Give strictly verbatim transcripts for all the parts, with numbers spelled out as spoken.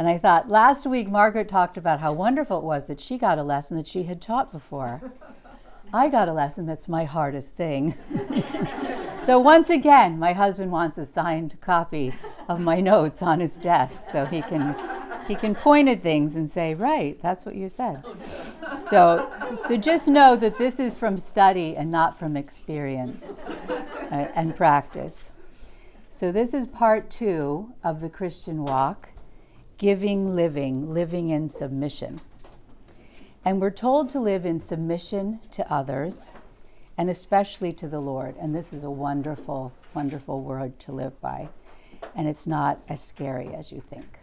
And I thought, last week Margaret talked about how wonderful it was that she got a lesson that she had taught before. I got a lesson that's my hardest thing. So once again, my husband wants a signed copy of my notes on his desk so he can he can point at things and say, right, that's what you said. So, so just know that this is from study and not from experience uh, and practice. So this is part two of the Christian walk, giving, living, living in submission. And we're told to live in submission to others, and especially to the Lord. And this is a wonderful, wonderful word to live by. And it's not as scary as you think.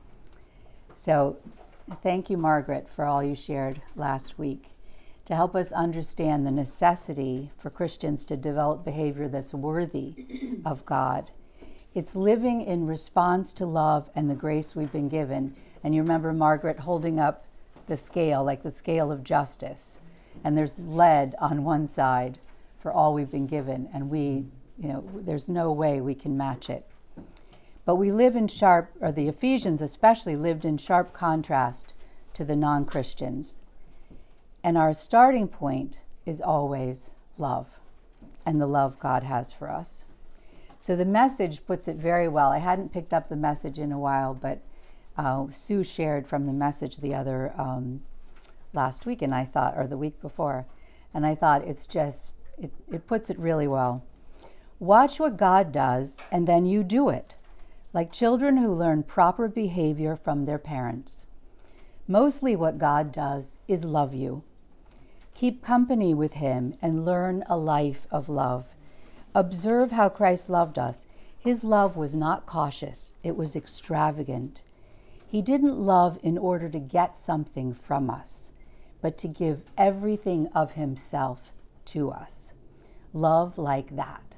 So thank you, Margaret, for all you shared last week to help us understand the necessity for Christians to develop behavior that's worthy of God. It's living in response to love and the grace we've been given. And you remember Margaret holding up the scale, like the scale of justice. And there's lead on one side for all we've been given. And we, you know, there's no way we can match it. But we live in sharp, or the Ephesians especially lived in sharp contrast to the non-Christians. And our starting point is always love and the love God has for us. So the message puts it very well. I hadn't picked up the message in a while, but uh, Sue shared from the message the other um, last week, and I thought, or the week before, and I thought it's just, it, it puts it really well. Watch what God does, and then you do it, like children who learn proper behavior from their parents. Mostly what God does is love you. Keep company with him and learn a life of love. Observe how Christ loved us. His love was not cautious, it was extravagant. He didn't love in order to get something from us, but to give everything of himself to us. Love like that.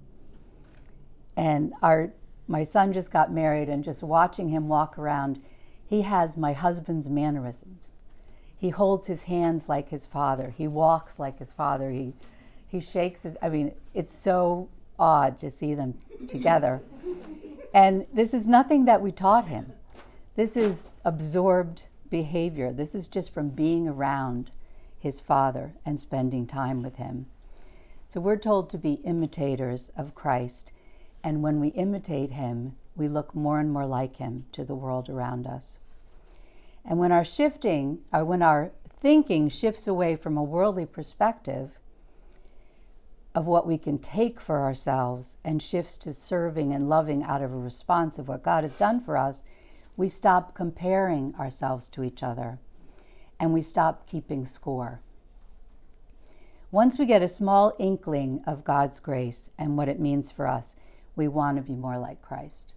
And our my son just got married, and just watching him walk around, he has my husband's mannerisms. He holds his hands like his father. He walks like his father. He he shakes his, I mean, it's so odd to see them together. And this is nothing that we taught him. This is absorbed behavior. This is just from being around his father and spending time with him. So we're told to be imitators of Christ. And when we imitate him, we look more and more like him to the world around us. And when our shifting, or when our thinking shifts away from a worldly perspective of what we can take for ourselves and shifts to serving and loving out of a response of what God has done for us, we stop comparing ourselves to each other and we stop keeping score. Once we get a small inkling of God's grace and what it means for us, we want to be more like Christ.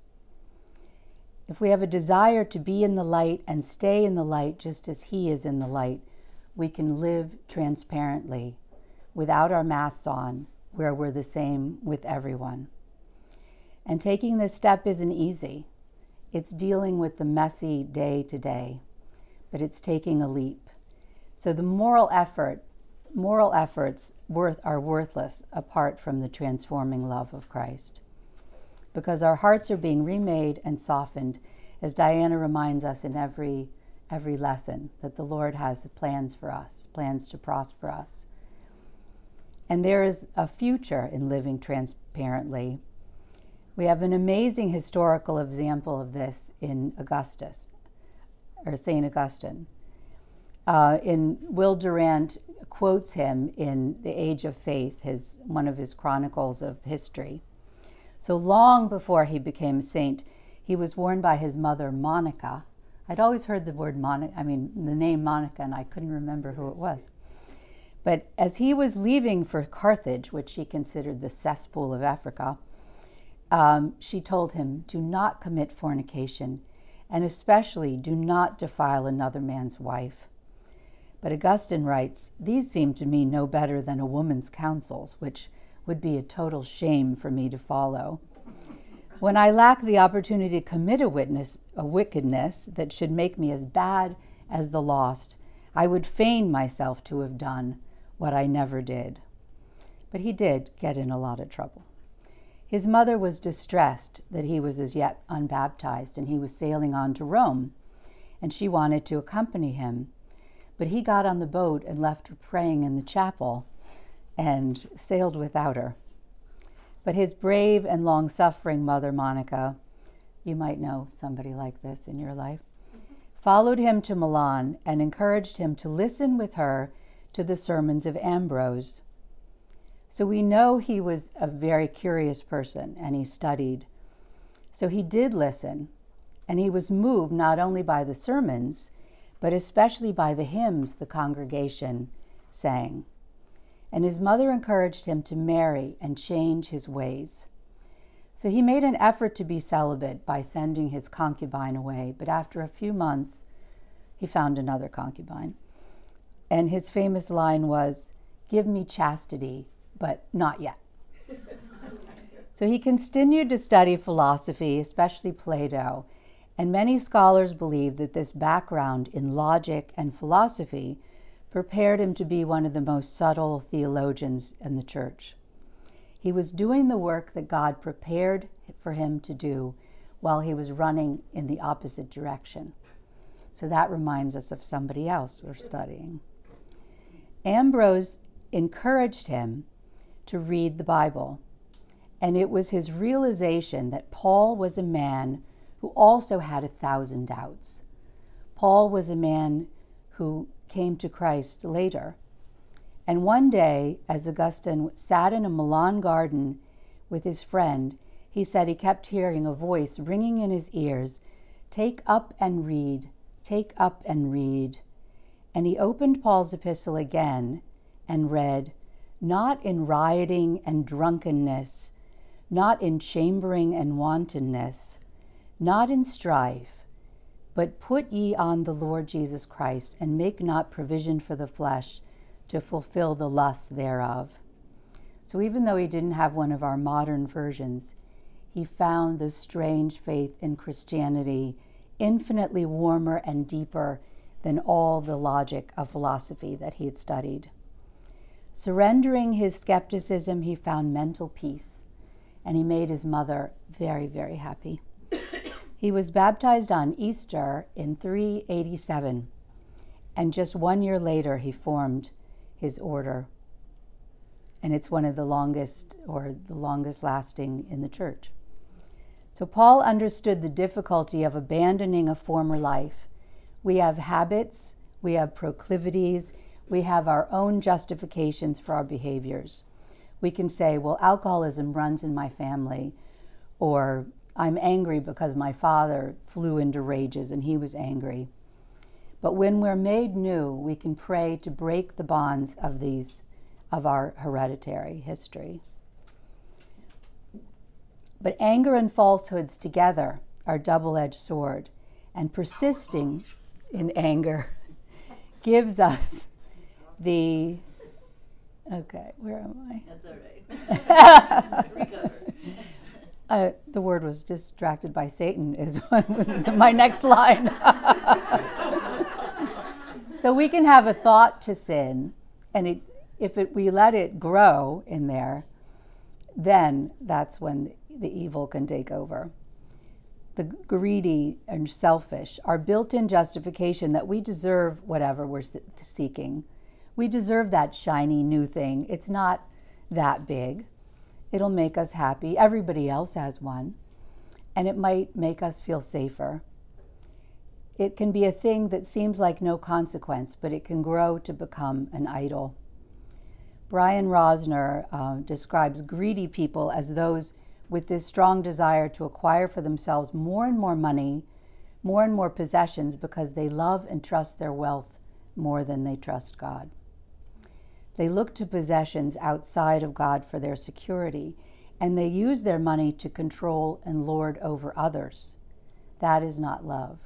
If we have a desire to be in the light and stay in the light just as he is in the light, we can live transparently without our masks on, where we're the same with everyone. And taking this step isn't easy. It's dealing with the messy day to day, but it's taking a leap. So the moral effort, moral efforts worth, are worthless apart from the transforming love of Christ. Because our hearts are being remade and softened, as Diana reminds us in every, every lesson, that the Lord has plans for us, plans to prosper us. And there is a future in living transparently. We have an amazing historical example of this in Augustus, or Saint Augustine. Uh, in Will Durant quotes him in The Age of Faith, his one of his chronicles of history. So long before he became a saint, he was warned by his mother, Monica. I'd always heard the word Monica, I mean, the name Monica, and I couldn't remember who it was. But as he was leaving for Carthage, which he considered the cesspool of Africa, um, she told him, do not commit fornication, and especially do not defile another man's wife. But Augustine writes, these seem to me no better than a woman's counsels, which would be a total shame for me to follow. When I lack the opportunity to commit a witness, a wickedness that should make me as bad as the lost, I would feign myself to have done what I never did. But he did get in a lot of trouble. His mother was distressed that he was as yet unbaptized and he was sailing on to Rome, and she wanted to accompany him. But he got on the boat and left her praying in the chapel and sailed without her. But his brave and long-suffering mother, Monica, you might know somebody like this in your life, followed him to Milan and encouraged him to listen with her to the sermons of Ambrose. So we know he was a very curious person and he studied. So he did listen, and he was moved not only by the sermons, but especially by the hymns the congregation sang. And his mother encouraged him to marry and change his ways. So he made an effort to be celibate by sending his concubine away, but after a few months, he found another concubine. And his famous line was, "Give me chastity, but not yet." So he continued to study philosophy, especially Plato, and many scholars believe that this background in logic and philosophy prepared him to be one of the most subtle theologians in the church. He was doing the work that God prepared for him to do while he was running in the opposite direction. So that reminds us of somebody else we're studying. Ambrose encouraged him to read the Bible, and it was his realization that Paul was a man who also had a thousand doubts. Paul was a man who came to Christ later. And one day, as Augustine sat in a Milan garden with his friend, he said he kept hearing a voice ringing in his ears, "Take up and read, take up and read." And he opened Paul's epistle again and read, "Not in rioting and drunkenness, not in chambering and wantonness, not in strife, but put ye on the Lord Jesus Christ, and make not provision for the flesh to fulfill the lusts thereof." So even though he didn't have one of our modern versions, he found the strange faith in Christianity infinitely warmer and deeper than all the logic of philosophy that he had studied. Surrendering his skepticism, he found mental peace, and he made his mother very, very happy. He was baptized on Easter in three eighty-seven, and just one year later he formed his order. And it's one of the longest, or the longest lasting in the church. So Paul understood the difficulty of abandoning a former life. We have habits, we have proclivities, we have our own justifications for our behaviors. We can say, well, alcoholism runs in my family, or I'm angry because my father flew into rages and he was angry. But when we're made new, we can pray to break the bonds of these, of our hereditary history. But anger and falsehoods together are a double-edged sword, and persisting in anger gives us the, okay, where am I? That's all right. Recover. Uh, the word was distracted by Satan is what was my next line. So we can have a thought to sin, and it, if it, we let it grow in there, then that's when the evil can take over. The greedy and selfish, our built-in justification that we deserve whatever we're seeking. We deserve that shiny new thing. It's not that big. It'll make us happy. Everybody else has one. And it might make us feel safer. It can be a thing that seems like no consequence, but it can grow to become an idol. Brian Rosner uh, describes greedy people as those with this strong desire to acquire for themselves more and more money, more and more possessions, because they love and trust their wealth more than they trust God. They look to possessions outside of God for their security, and they use their money to control and lord over others. That is not love.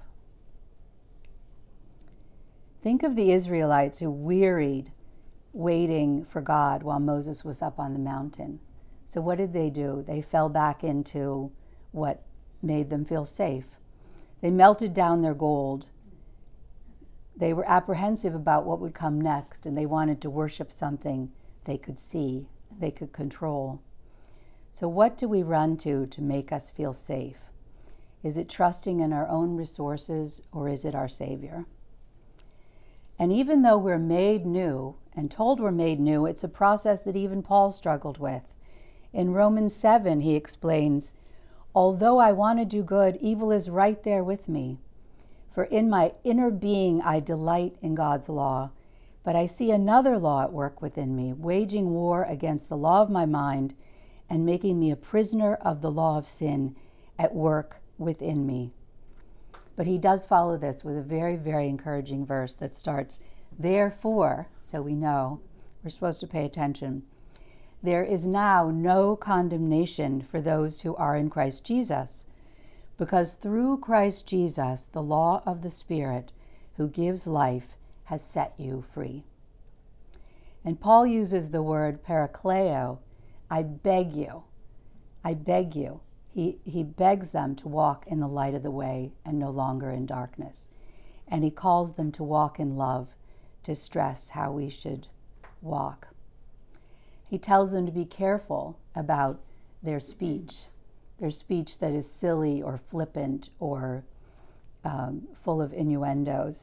Think of the Israelites who wearied waiting for God while Moses was up on the mountain. So what did they do? They fell back into what made them feel safe. They melted down their gold. They were apprehensive about what would come next, and they wanted to worship something they could see, they could control. So what do we run to to make us feel safe? Is it trusting in our own resources, or is it our Savior? And even though we're made new and told we're made new, it's a process that even Paul struggled with. In Romans seven, he explains, although I want to do good, evil is right there with me. For in my inner being I delight in God's law, but I see another law at work within me, waging war against the law of my mind and making me a prisoner of the law of sin at work within me. But he does follow this with a very, very encouraging verse that starts, therefore, so we know, we're supposed to pay attention, there is now no condemnation for those who are in Christ Jesus, because through Christ Jesus, the law of the Spirit who gives life has set you free. And Paul uses the word parakleo, I beg you, I beg you. He, he begs them to walk in the light of the way and no longer in darkness. And he calls them to walk in love, to stress how we should walk. He tells them to be careful about their speech, their speech that is silly or flippant or um, full of innuendos.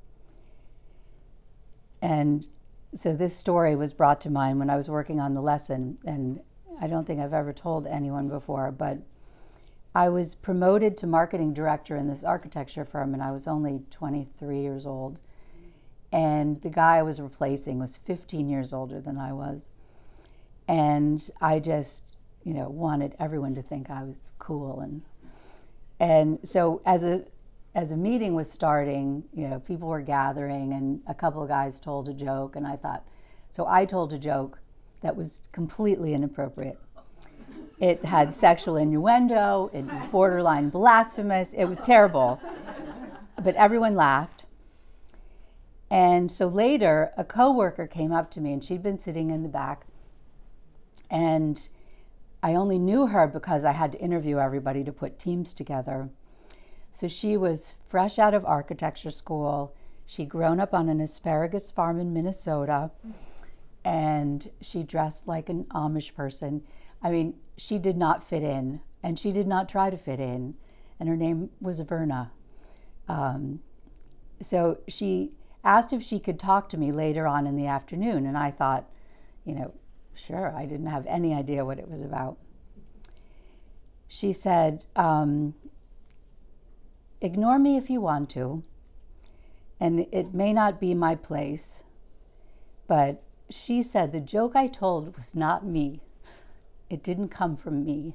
And so this story was brought to mind when I was working on the lesson, and I don't think I've ever told anyone before, but I was promoted to marketing director in this architecture firm, and I was only twenty-three years old. And the guy I was replacing was fifteen years older than I was. And I just, you know, wanted everyone to think I was cool. And and so as a as a meeting was starting, you know, people were gathering, and a couple of guys told a joke, and I thought, so I told a joke that was completely inappropriate. It had sexual innuendo, it was borderline blasphemous, it was terrible. But everyone laughed. And so later, a coworker came up to me, and she'd been sitting in the back, and I only knew her because I had to interview everybody to put teams together. So she was fresh out of architecture school. She'd grown up on an asparagus farm in Minnesota, and she dressed like an Amish person. I mean, she did not fit in, and she did not try to fit in, and her name was Verna. Um, so she asked if she could talk to me later on in the afternoon, and I thought, you know, sure, I didn't have any idea what it was about. She said, um, ignore me if you want to, and it may not be my place, but she said the joke I told was not me. It didn't come from me.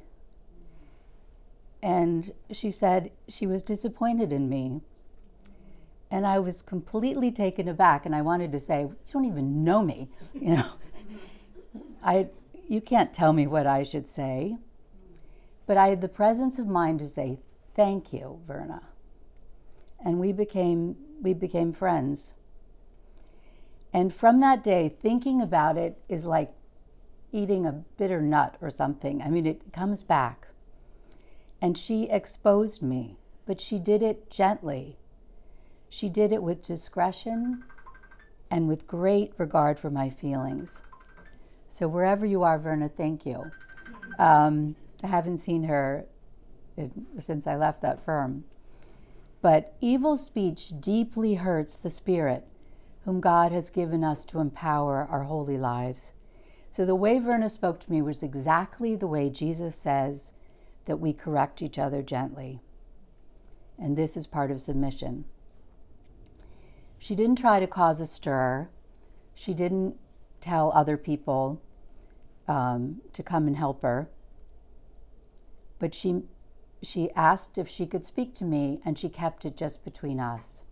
And she said she was disappointed in me. And I was completely taken aback, and I wanted to say, you don't even know me, you know. I, you can't tell me what I should say. But I had the presence of mind to say, thank you, Verna. And we became, we became friends. And from that day, thinking about it is like eating a bitter nut or something. I mean, it comes back. And she exposed me, but she did it gently. She did it with discretion and with great regard for my feelings. So wherever you are, Verna, thank you. Um, I haven't seen her in, since I left that firm. But evil speech deeply hurts the spirit whom God has given us to empower our holy lives. So the way Verna spoke to me was exactly the way Jesus says that we correct each other gently. And this is part of submission. She didn't try to cause a stir. She didn't tell other people um, to come and help her. But she, she asked if she could speak to me, and she kept it just between us.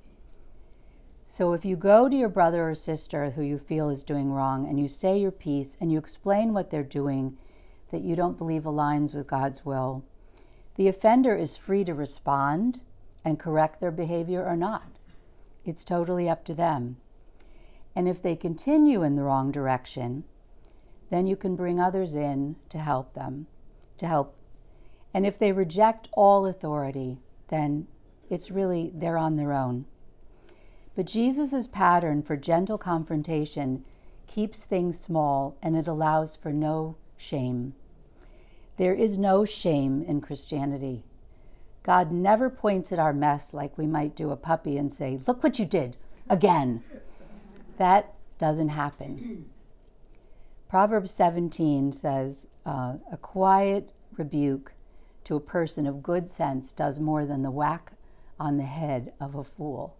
So if you go to your brother or sister who you feel is doing wrong, and you say your piece, and you explain what they're doing that you don't believe aligns with God's will, the offender is free to respond and correct their behavior or not. It's totally up to them. And if they continue in the wrong direction, then you can bring others in to help them, to help. And if they reject all authority, then it's really, they're on their own. But Jesus' pattern for gentle confrontation keeps things small, and it allows for no shame. There is no shame in Christianity. God never points at our mess like we might do a puppy and say, "Look what you did again." That doesn't happen. Proverbs seventeen says, uh, a quiet rebuke to a person of good sense does more than the whack on the head of a fool.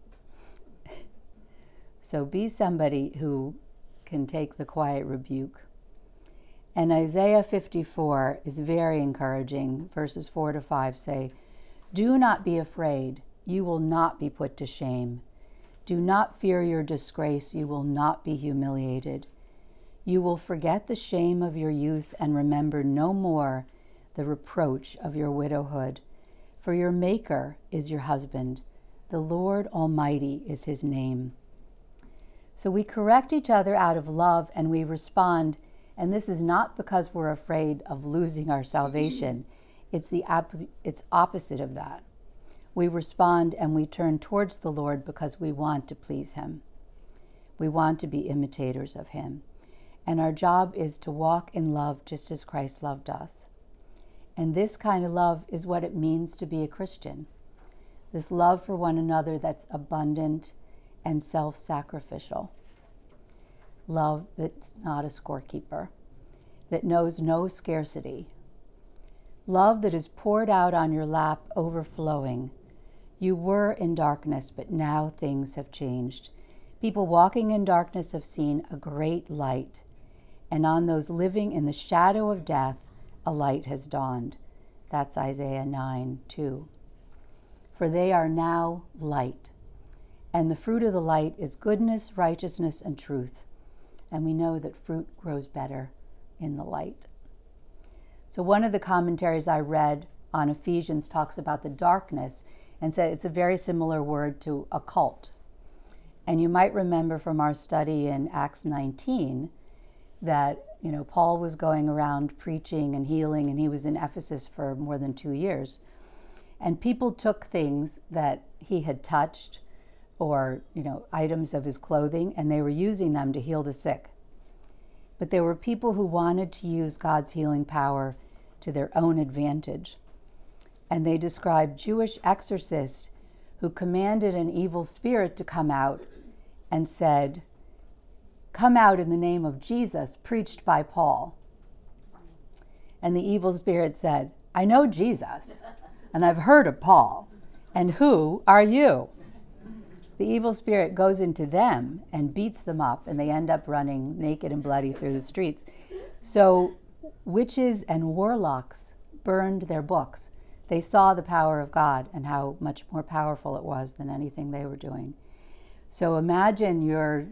So be somebody who can take the quiet rebuke. And Isaiah fifty-four is very encouraging. Verses four to five say, "Do not be afraid, you will not be put to shame. Do not fear your disgrace, you will not be humiliated. You will forget the shame of your youth and remember no more the reproach of your widowhood. For your Maker is your husband, the Lord Almighty is his name." So we correct each other out of love and we respond, and this is not because we're afraid of losing our salvation. It's the it's opposite of that. We respond and we turn towards the Lord because we want to please him. We want to be imitators of him. And our job is to walk in love just as Christ loved us. And this kind of love is what it means to be a Christian. This love for one another that's abundant and self-sacrificial. Love that's not a scorekeeper, that knows no scarcity. Love that is poured out on your lap, overflowing. You were in darkness, but now things have changed. People walking in darkness have seen a great light, and on those living in the shadow of death, a light has dawned. That's Isaiah nine two. For they are now light, and the fruit of the light is goodness, righteousness, and truth. And we know that fruit grows better in the light. So one of the commentaries I read on Ephesians talks about the darkness and said it's a very similar word to occult. And you might remember from our study in Acts nineteen that, you know, Paul was going around preaching and healing, and he was in Ephesus for more than two years. And people took things that he had touched or, you know, items of his clothing, and they were using them to heal the sick. But there were people who wanted to use God's healing power to their own advantage. And they described Jewish exorcists who commanded an evil spirit to come out and said, "Come out in the name of Jesus, preached by Paul." And the evil spirit said, "I know Jesus, and I've heard of Paul, and who are you?" The evil spirit goes into them and beats them up, and they end up running naked and bloody through the streets. So witches and warlocks burned their books. They saw the power of God and how much more powerful it was than anything they were doing. So imagine your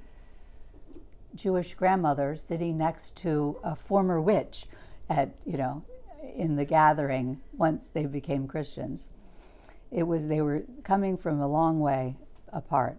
Jewish grandmother sitting next to a former witch at, you know, in the gathering once they became Christians. It was, they were coming from a long way apart.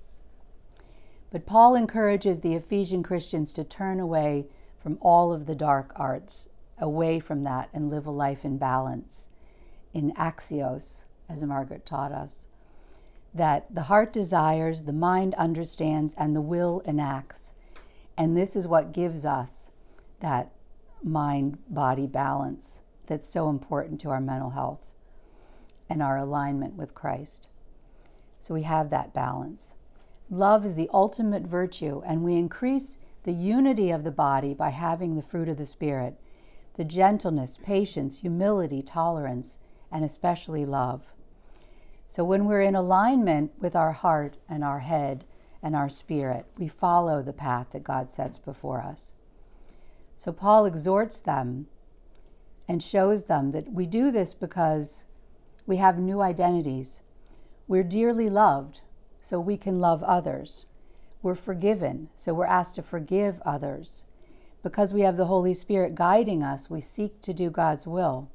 But Paul encourages the Ephesian Christians to turn away from all of the dark arts, away from that, and live a life in balance, in axios, as Margaret taught us, that the heart desires, the mind understands, and the will enacts. And this is what gives us that mind-body balance that's so important to our mental health and our alignment with Christ. So we have that balance. Love is the ultimate virtue, and we increase the unity of the body by having the fruit of the Spirit, the gentleness, patience, humility, tolerance, and especially love. So when we're in alignment with our heart and our head and our spirit, we follow the path that God sets before us. So Paul exhorts them and shows them that we do this because we have new identities. We're dearly loved, so we can love others. We're forgiven, so we're asked to forgive others. Because we have the Holy Spirit guiding us, we seek to do God's will.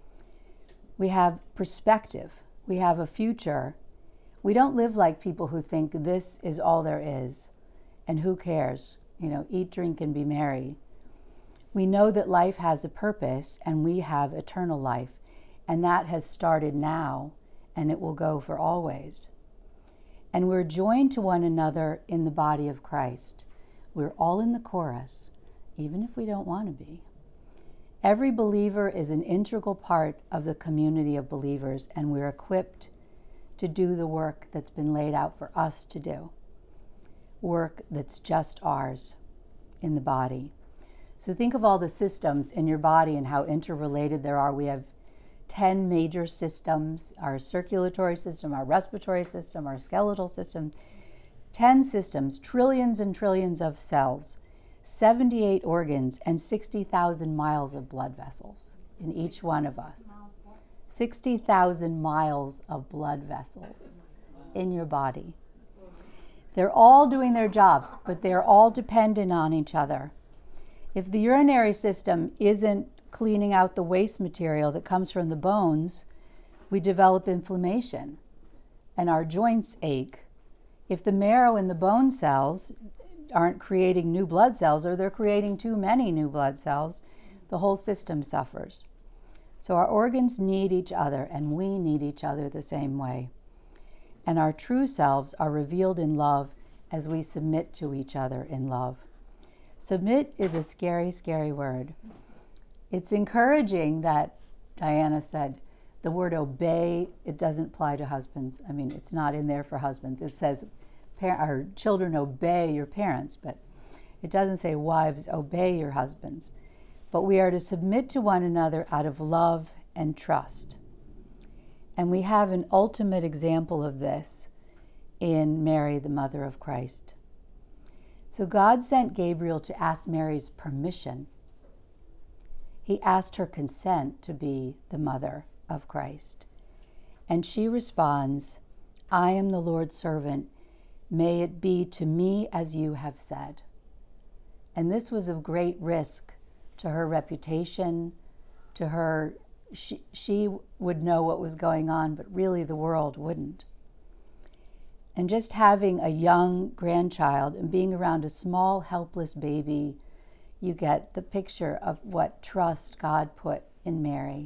We have perspective. We have a future. We don't live like people who think this is all there is, and who cares? You know, eat, drink, and be merry. We know that life has a purpose, and we have eternal life, and that has started now, and it will go for always. And we're joined to one another in the body of Christ. We're all in the chorus, even if we don't want to be. Every believer is an integral part of the community of believers, and we're equipped to do the work that's been laid out for us to do, work that's just ours in the body. So think of all the systems in your body and how interrelated there are. We have ten major systems: our circulatory system, our respiratory system, our skeletal system. ten systems, trillions and trillions of cells, seventy-eight organs, and sixty thousand miles of blood vessels in each one of us. sixty thousand miles of blood vessels in your body. They're all doing their jobs, but they're all dependent on each other. If the urinary system isn't cleaning out the waste material that comes from the bones, we develop inflammation and our joints ache. If the marrow and the bone cells aren't creating new blood cells, or they're creating too many new blood cells, the whole system suffers. So our organs need each other, and we need each other the same way. And our true selves are revealed in love as we submit to each other in love. Submit is a scary, scary word. It's encouraging that Diana said the word obey, it doesn't apply to husbands. I mean, it's not in there for husbands. It says, our children obey your parents, but it doesn't say wives obey your husbands. But we are to submit to one another out of love and trust. And we have an ultimate example of this in Mary, the mother of Christ. So God sent Gabriel to ask Mary's permission. He asked her consent to be the mother of Christ. And she responds, "I am the Lord's servant. May it be to me as you have said." And this was of great risk to her reputation, to her, she, she would know what was going on, but really the world wouldn't. And just having a young grandchild and being around a small, helpless baby, you get the picture of what trust God put in Mary.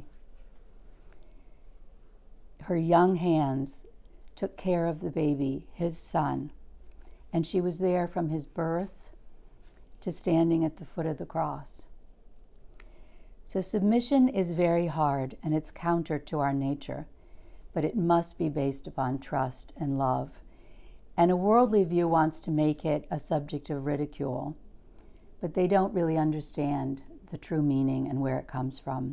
Her young hands took care of the baby, his son, and she was there from his birth to standing at the foot of the cross. So submission is very hard, and it's counter to our nature, but it must be based upon trust and love. And a worldly view wants to make it a subject of ridicule, but they don't really understand the true meaning and where it comes from.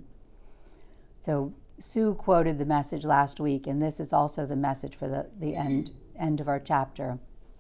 So Sue quoted the message last week, and this is also the message for the, the end, end of our chapter.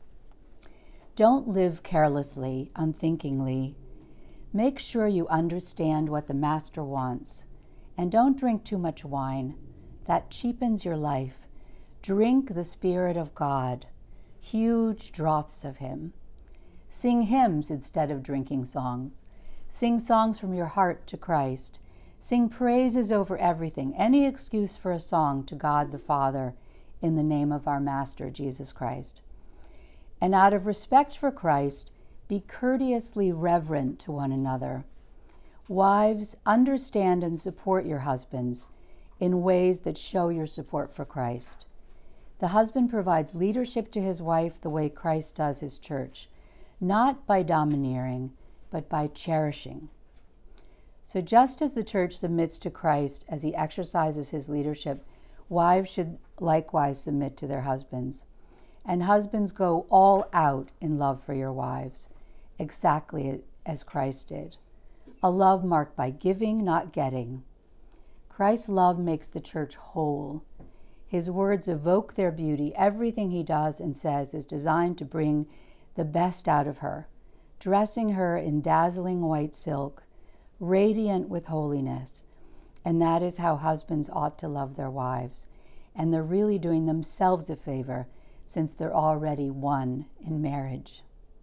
Don't live carelessly, unthinkingly. Make sure you understand what the Master wants, and don't drink too much wine. That cheapens your life. Drink the Spirit of God, huge draughts of Him. Sing hymns instead of drinking songs. Sing songs from your heart to Christ. Sing praises over everything, any excuse for a song to God the Father in the name of our Master, Jesus Christ. And out of respect for Christ, be courteously reverent to one another. Wives, understand and support your husbands in ways that show your support for Christ. The husband provides leadership to his wife the way Christ does his church, not by domineering, but by cherishing. So just as the church submits to Christ as he exercises his leadership, wives should likewise submit to their husbands. And husbands, go all out in love for your wives, exactly as Christ did. A love marked by giving, not getting. Christ's love makes the church whole. His words evoke their beauty. Everything he does and says is designed to bring the best out of her, dressing her in dazzling white silk, radiant with holiness. And that is how husbands ought to love their wives. And they're really doing themselves a favor, since they're already one in marriage.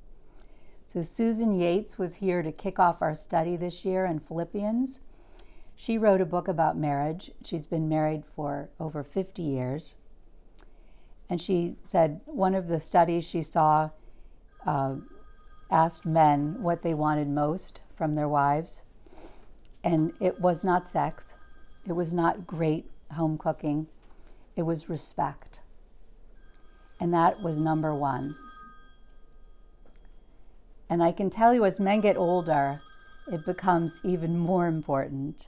So Susan Yates was here to kick off our study this year in Philippians. She wrote a book about marriage. She's been married for over fifty years. And she said one of the studies she saw uh, asked men what they wanted most from their wives. And it was not sex. It was not great home cooking. It was respect. And that was number one. And I can tell you, as men get older, it becomes even more important.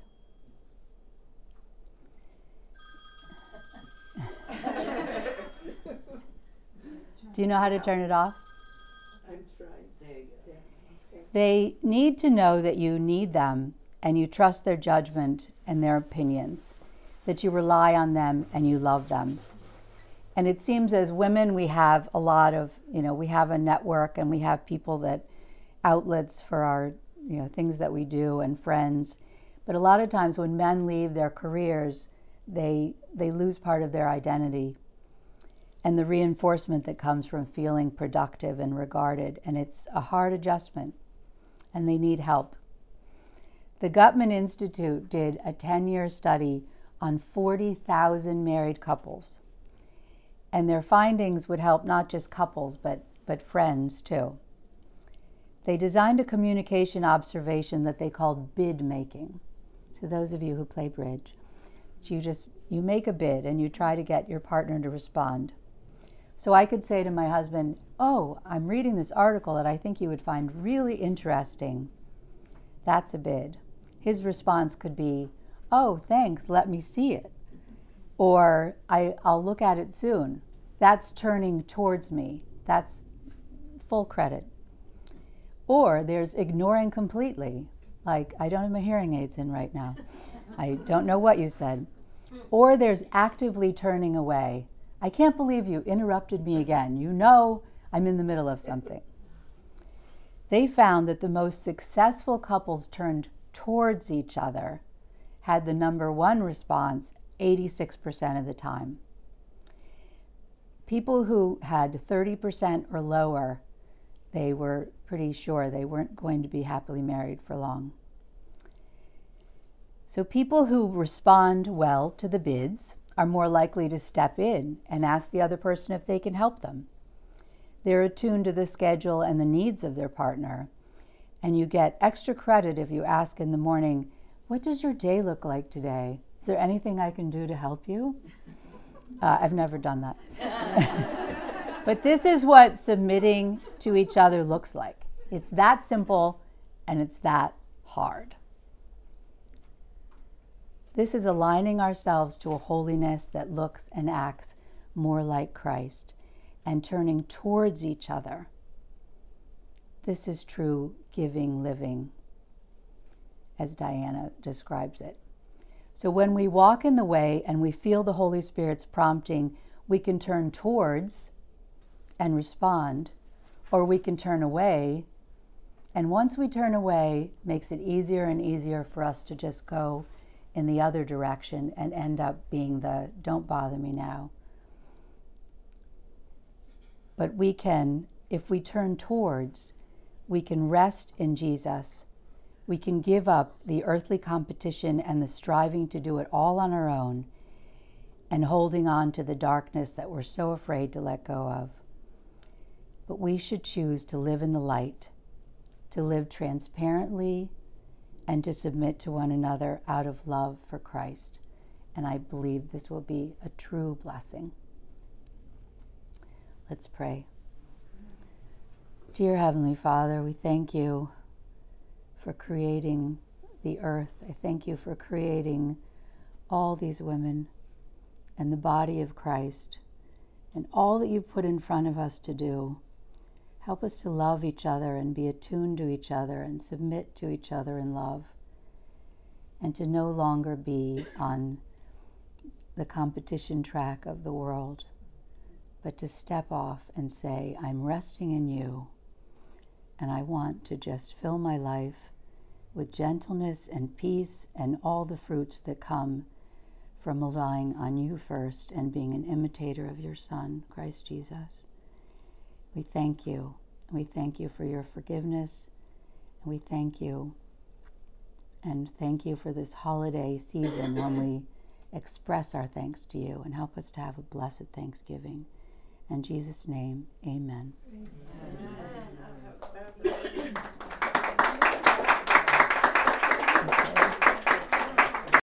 Do you know how to turn it off? I'm trying. There you go. Yeah. Okay. They need to know that you need them and you trust their judgment and their opinions, that you rely on them and you love them. And it seems as women, we have a lot of, you know, we have a network and we have people that, outlets for our, you know, things that we do and friends. But a lot of times when men leave their careers, they they lose part of their identity and the reinforcement that comes from feeling productive and regarded. And it's a hard adjustment and they need help. The Gutman Institute did a ten-year study on forty thousand married couples. And their findings would help not just couples, but, but friends too. They designed a communication observation that they called bid making. So those of you who play bridge, you just, you make a bid and you try to get your partner to respond. So I could say to my husband, oh, I'm reading this article that I think you would find really interesting. That's a bid. His response could be, oh, thanks, let me see it. Or I, I'll look at it soon. That's turning towards me. That's full credit. Or there's ignoring completely, like, I don't have my hearing aids in right now. I don't know what you said. Or there's actively turning away. I can't believe you interrupted me again. You know I'm in the middle of something. They found that the most successful couples turned towards each other had the number one response eighty-six percent of the time. People who had thirty percent or lower, they were pretty sure they weren't going to be happily married for long. So people who respond well to the bids are more likely to step in and ask the other person if they can help them. They're attuned to the schedule and the needs of their partner. And you get extra credit if you ask in the morning, what does your day look like today? Is there anything I can do to help you? Uh, I've never done that. But this is what submitting to each other looks like. It's that simple and it's that hard. This is aligning ourselves to a holiness that looks and acts more like Christ and turning towards each other. This is true giving living, as Diana describes it. So when we walk in the way and we feel the Holy Spirit's prompting, we can turn towards and respond, or we can turn away. And once we turn away, it makes it easier and easier for us to just go in the other direction and end up being the don't bother me now. But we can, if we turn towards, we can rest in Jesus. We can give up the earthly competition and the striving to do it all on our own and holding on to the darkness that we're so afraid to let go of. But we should choose to live in the light, to live transparently, and to submit to one another out of love for Christ. And I believe this will be a true blessing. Let's pray. Dear Heavenly Father, we thank you for creating the earth. I thank you for creating all these women and the body of Christ and all that you've put in front of us to do. Help us to love each other and be attuned to each other and submit to each other in love, and to no longer be on the competition track of the world, but to step off and say, I'm resting in you, and I want to just fill my life with gentleness and peace and all the fruits that come from relying on you first and being an imitator of your Son, Christ Jesus. We thank you. We thank you for your forgiveness. And we thank you. And thank you for this holiday season when we express our thanks to you, and help us to have a blessed Thanksgiving. In Jesus' name, amen. Amen.